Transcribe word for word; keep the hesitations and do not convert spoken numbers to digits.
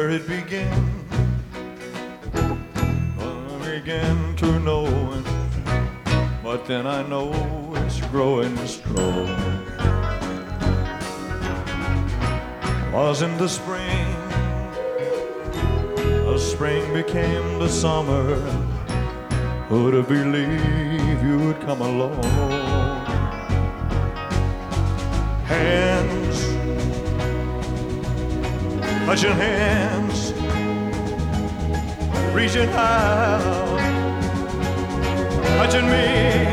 where it began. I began to know it, but then I know it's growing strong. Was in the spring, the spring became the summer. Who'd have believed you'd come along? Hands, touching hands, reaching out, touching me.